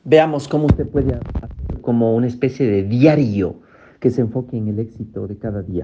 Veamos cómo usted puede hacer como una especie de diario que se enfoque en el éxito de cada día.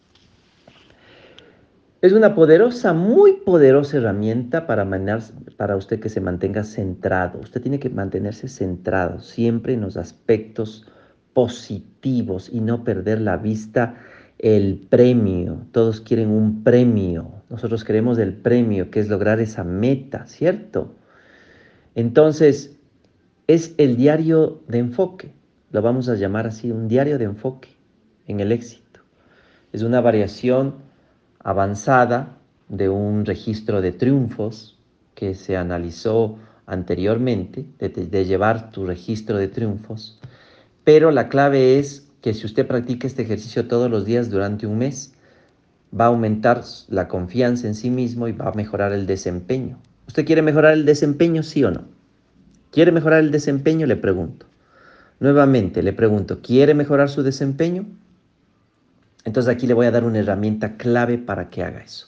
Es una poderosa, muy poderosa herramienta para usted que se mantenga centrado. Usted tiene que mantenerse centrado siempre en los aspectos positivos y no perder la vista el premio. Todos quieren un premio. Nosotros queremos el premio, que es lograr esa meta, ¿cierto? Entonces, es el diario de enfoque. Lo vamos a llamar así, un diario de enfoque en el éxito. Es una variación avanzada de un registro de triunfos que se analizó anteriormente, de llevar tu registro de triunfos, pero la clave es que si usted practica este ejercicio todos los días durante un mes, va a aumentar la confianza en sí mismo y va a mejorar el desempeño. ¿Usted quiere mejorar el desempeño, sí o no? ¿Quiere mejorar el desempeño? Le pregunto. Nuevamente, le pregunto, ¿quiere mejorar su desempeño? Entonces aquí le voy a dar una herramienta clave para que haga eso.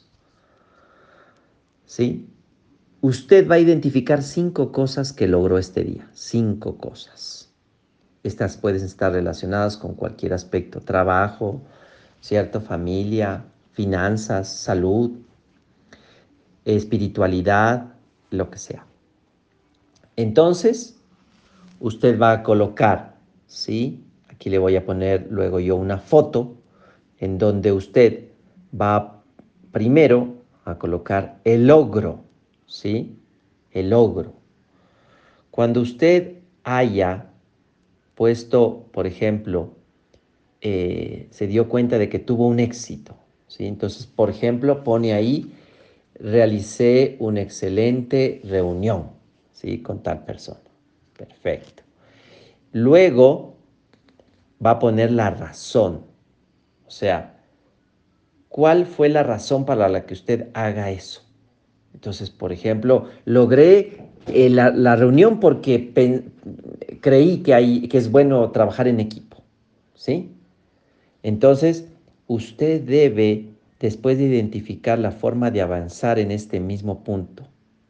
¿Sí? Usted va a identificar 5 cosas que logró este día. 5 cosas. Estas pueden estar relacionadas con cualquier aspecto. Trabajo, ¿cierto? Familia, finanzas, salud, espiritualidad, lo que sea. Entonces, usted va a colocar, ¿sí? Aquí le voy a poner luego yo una foto en donde usted va primero a colocar el logro, ¿sí? El logro. Cuando usted haya puesto, por ejemplo, se dio cuenta de que tuvo un éxito, ¿sí? Entonces, por ejemplo, pone ahí, realicé una excelente reunión, ¿sí? Con tal persona. Perfecto. Luego va a poner la razón, o sea, ¿cuál fue la razón para la que usted haga eso? Entonces, por ejemplo, logré la reunión porque creí que es bueno trabajar en equipo, ¿sí? Entonces, usted debe, después de identificar la forma de avanzar en este mismo punto,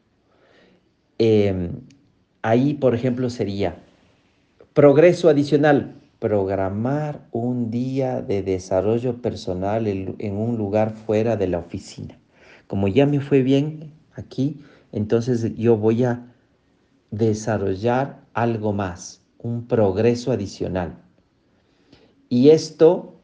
eh, ahí, por ejemplo, sería progreso adicional, programar un día de desarrollo personal en un lugar fuera de la oficina. Como ya me fue bien aquí, entonces yo voy a desarrollar algo más, un progreso adicional. Y esto,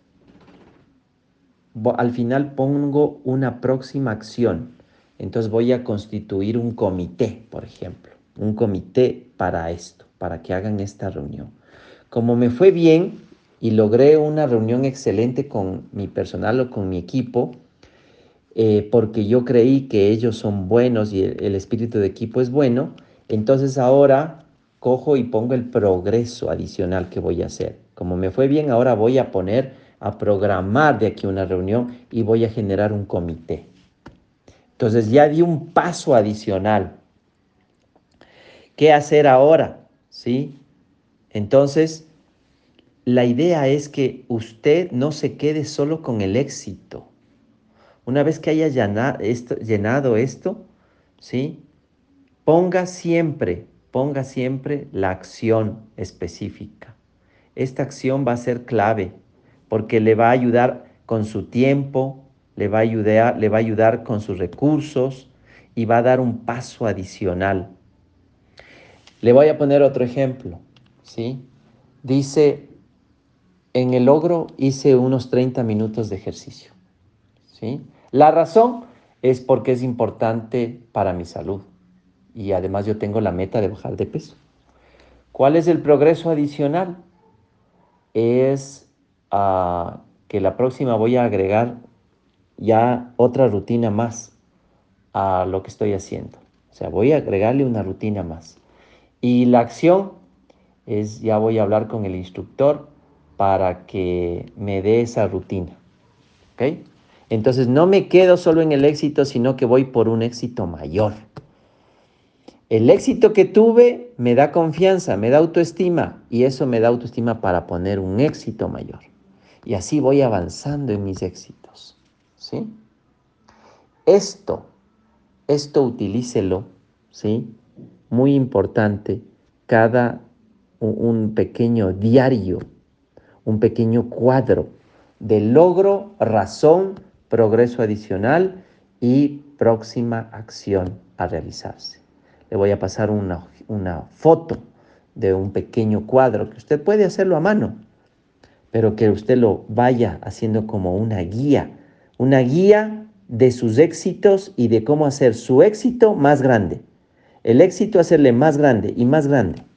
al final pongo una próxima acción. Entonces voy a constituir un comité, por ejemplo, un comité para esto, para que hagan esta reunión. Como me fue bien y logré una reunión excelente con mi personal o con mi equipo, porque yo creí que ellos son buenos y el espíritu de equipo es bueno, entonces ahora cojo y pongo el progreso adicional que voy a hacer. Como me fue bien, ahora voy a poner a programar de aquí una reunión y voy a generar un comité. Entonces ya di un paso adicional. ¿Qué hacer ahora? ¿Sí? Entonces, la idea es que usted no se quede solo con el éxito. Una vez que haya llenado esto, ¿sí? Ponga siempre la acción específica. Esta acción va a ser clave porque le va a ayudar con su tiempo, le va a ayudar con sus recursos y va a dar un paso adicional. Le voy a poner otro ejemplo, ¿sí? Dice, en el logro hice unos 30 minutos de ejercicio, ¿sí? La razón es porque es importante para mi salud y además yo tengo la meta de bajar de peso. ¿Cuál es el progreso adicional? Es que la próxima voy a agregar ya otra rutina más a lo que estoy haciendo. O sea, voy a agregarle una rutina más. Y la acción es, ya voy a hablar con el instructor para que me dé esa rutina. ¿Ok? Entonces no me quedo solo en el éxito, sino que voy por un éxito mayor. El éxito que tuve me da confianza, me da autoestima y eso me da autoestima para poner un éxito mayor. Y así voy avanzando en mis éxitos. ¿Sí? Esto, esto utilícelo, ¿sí? Muy importante cada un pequeño diario, un pequeño cuadro de logro, razón, progreso adicional y próxima acción a realizarse. Le voy a pasar una foto de un pequeño cuadro que usted puede hacerlo a mano, pero que usted lo vaya haciendo como una guía de sus éxitos y de cómo hacer su éxito más grande. El éxito hacerle más grande y más grande.